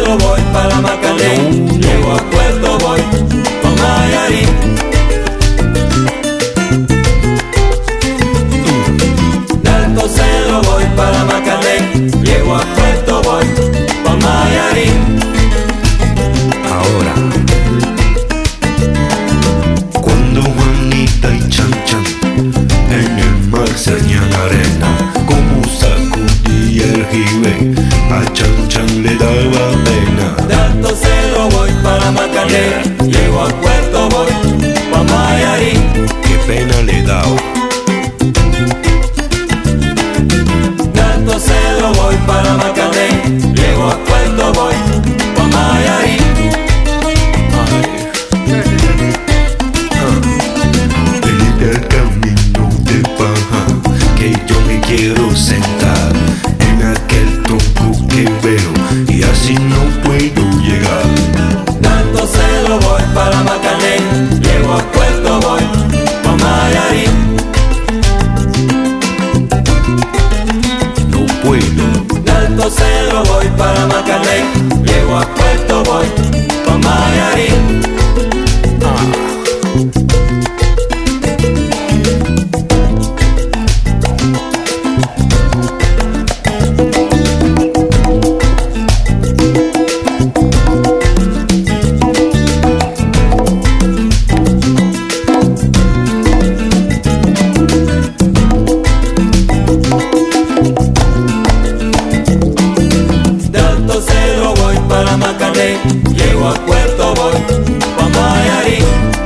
Cedro voy para Macané, llego a Puerto voy pa' Mayarín. De Alto Cedro voy para Macané, llego a Puerto voy pa' Mayarín. Ahora, cuando Juanita y Chan Chan en el mar se hacían arena, como sacudía el jibe, a Chan Chan le daba pena. De Alto Cedro voy para Macané, llego a Puerto voy pa' Mayarín. Qué pena le daba. De Alto Cedro voy para Macané, llego a Puerto voy pa' Mayarín. Vete al camino de paja, que yo me quiero sentar en aquel tronco que veo y así no puedo llegar. De Alto Cedro voy para Macané, llego a Puerto voy pa' Mayarín. No puedo. De Alto Cedro voy para Macané, llego a Puerto voy pa' Mayarín. De Alto Cedro voy para Macané, llego a Puerto voy pa' Mayarín.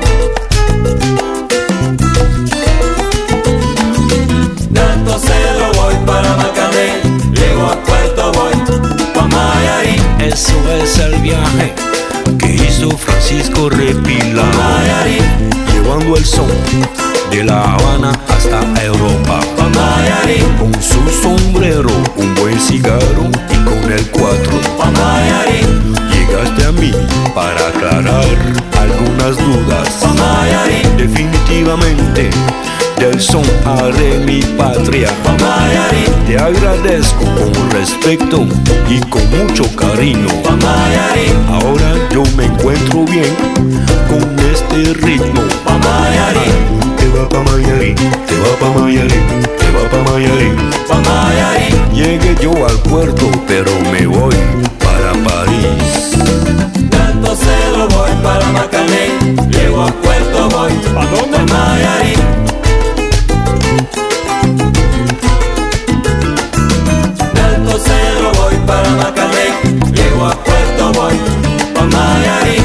De Alto Cedro voy para Macané, llego a Puerto voy pa' Mayarín. Eso es el viaje que hizo Francisco Repila, Mayarín, llevando el son de La Habana hasta Europa. pa' Mayarín, Con su sombrero, un buen cigarro y con el 4. pa' Mayarín, Llegaste a mí para aclarar algunas dudas. pa' Mayarín, Definitivamente del son haré mi patria. pa' Mayarín, Te agradezco con respeto y con mucho cariño. pa' Mayarín, Ahora yo me encuentro bien con este ritmo. pa' Mayarín, Te va pa' Mayarín, te va pa' Mayarín, te va pa' Mayarín. pa' Mayarín. Llegué yo al puerto, pero me voy para París. De Alto Cedro voy para Macané, llego a Puerto voy pa' dónde? Pa' Mayarín. De Alto Cedro voy para Macané, llego a Puerto voy pa' Mayarín.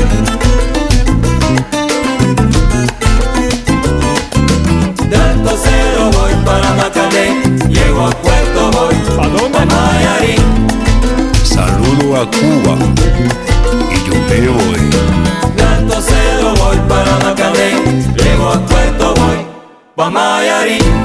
De Alto Cedro voy para Macané, llego a Puerto voy pa' dónde? Pa' Mayarín. Saludo a Cuba y yo me voy. De Alto Cedro voy para Macané, llego a Puerto voy pa' Mayarín.